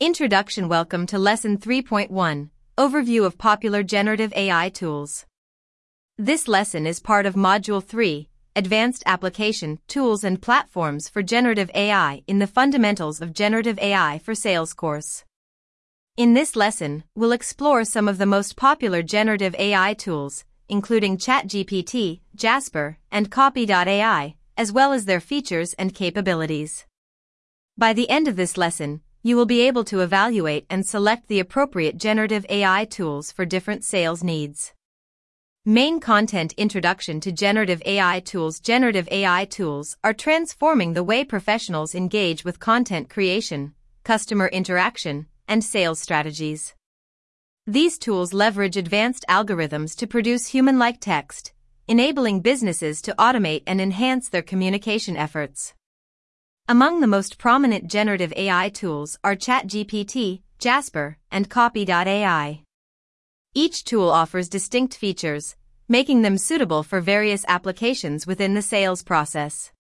Introduction. Welcome to Lesson 3.1, Overview of Popular Generative AI Tools. This lesson is part of Module 3, Advanced Application, Tools and Platforms for Generative AI in the Fundamentals of Generative AI for Sales course. In this lesson, we'll explore some of the most popular generative AI tools, including ChatGPT, Jasper, and Copy.ai, as well as their features and capabilities. By the end of this lesson, you will be able to evaluate and select the appropriate generative AI tools for different sales needs. Main content. Introduction to generative AI tools. Generative AI tools are transforming the way professionals engage with content creation, customer interaction, and sales strategies. These tools leverage advanced algorithms to produce human-like text, enabling businesses to automate and enhance their communication efforts. Among the most prominent generative AI tools are ChatGPT, Jasper, and Copy.ai. Each tool offers distinct features, making them suitable for various applications within the sales process.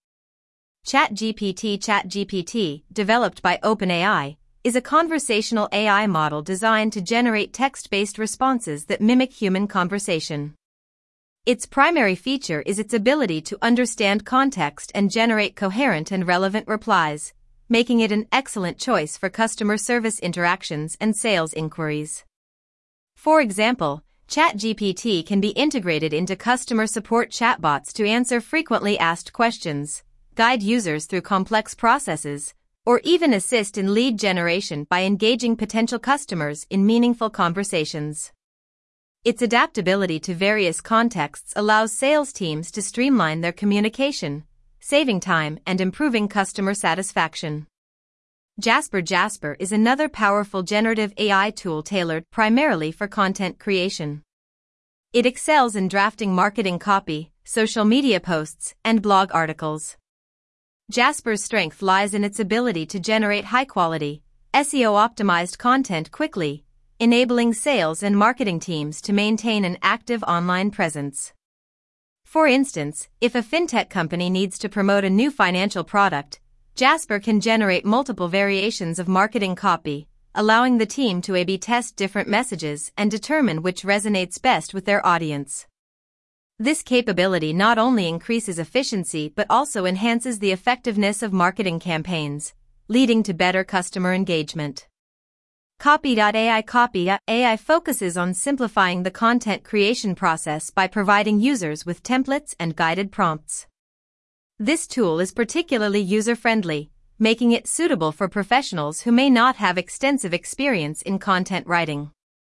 ChatGPT, developed by OpenAI, is a conversational AI model designed to generate text-based responses that mimic human conversation. Its primary feature is its ability to understand context and generate coherent and relevant replies, making it an excellent choice for customer service interactions and sales inquiries. For example, ChatGPT can be integrated into customer support chatbots to answer frequently asked questions, guide users through complex processes, or even assist in lead generation by engaging potential customers in meaningful conversations. Its adaptability to various contexts allows sales teams to streamline their communication, saving time and improving customer satisfaction. Jasper is another powerful generative AI tool tailored primarily for content creation. It excels in drafting marketing copy, social media posts, and blog articles. Jasper's strength lies in its ability to generate high-quality, SEO-optimized content quickly, enabling sales and marketing teams to maintain an active online presence. For instance, if a fintech company needs to promote a new financial product, Jasper can generate multiple variations of marketing copy, allowing the team to A/B test different messages and determine which resonates best with their audience. This capability not only increases efficiency but also enhances the effectiveness of marketing campaigns, leading to better customer engagement. Copy.ai focuses on simplifying the content creation process by providing users with templates and guided prompts. This tool is particularly user-friendly, making it suitable for professionals who may not have extensive experience in content writing.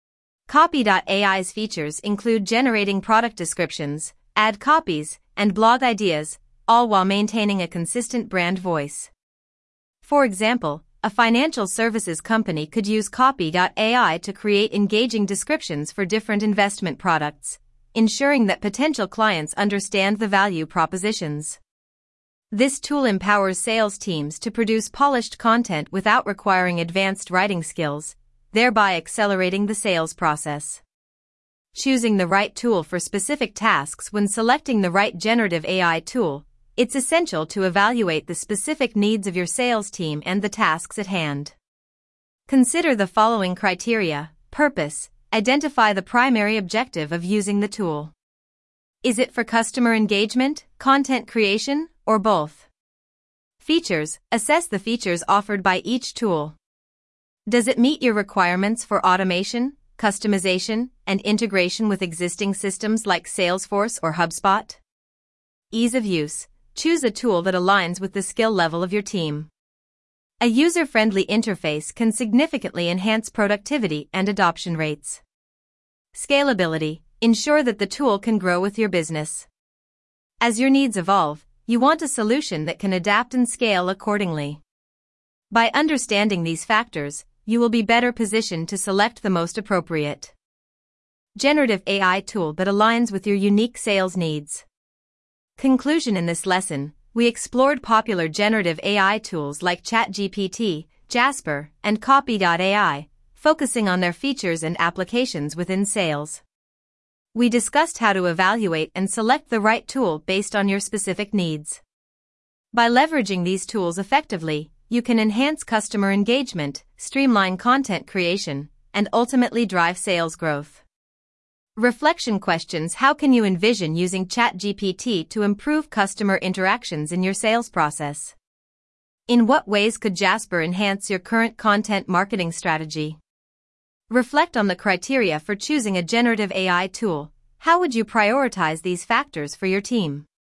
Copy.ai's features include generating product descriptions, ad copies, and blog ideas, all while maintaining a consistent brand voice. For example, a financial services company could use Copy.ai to create engaging descriptions for different investment products, ensuring that potential clients understand the value propositions. This tool empowers sales teams to produce polished content without requiring advanced writing skills, thereby accelerating the sales process. Choosing the right tool for specific tasks. When selecting the right generative AI tool, it's essential to evaluate the specific needs of your sales team and the tasks at hand. Consider the following criteria: purpose, identify the primary objective of using the tool. Is it for customer engagement, content creation, or both? Features, assess the features offered by each tool. Does it meet your requirements for automation, customization, and integration with existing systems like Salesforce or HubSpot? Ease of use. Choose a tool that aligns with the skill level of your team. A user-friendly interface can significantly enhance productivity and adoption rates. Scalability. Ensure that the tool can grow with your business. As your needs evolve, you want a solution that can adapt and scale accordingly. By understanding these factors, you will be better positioned to select the most appropriate generative AI tool that aligns with your unique sales needs. Conclusion. In this lesson, we explored popular generative AI tools like ChatGPT, Jasper, and Copy.ai, focusing on their features and applications within sales. We discussed how to evaluate and select the right tool based on your specific needs. By leveraging these tools effectively, you can enhance customer engagement, streamline content creation, and ultimately drive sales growth. Reflection questions: how can you envision using ChatGPT to improve customer interactions in your sales process? In what ways could Jasper enhance your current content marketing strategy? Reflect on the criteria for choosing a generative AI tool. How would you prioritize these factors for your team?